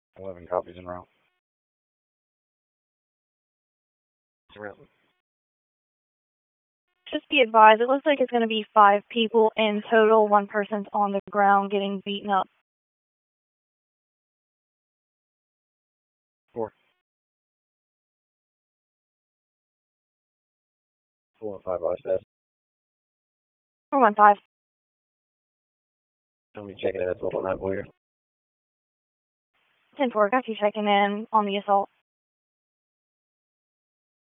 11 copies en route. Just be advised, it looks like it's going to be 5 people in total. 1 person's on the ground getting beaten up. 4. 4 and 5 last test. 415. Tell me checking in at 12 on that boy. 10-4, got you checking in on the assault.